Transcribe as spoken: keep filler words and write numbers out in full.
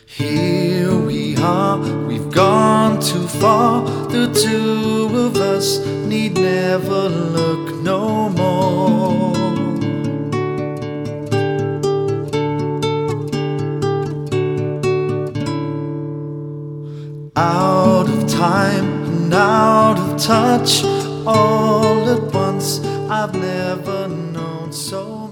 Here we are, we've gone too far. The two of us need never look no more. Out of time and out of touch, all at once, I've never known so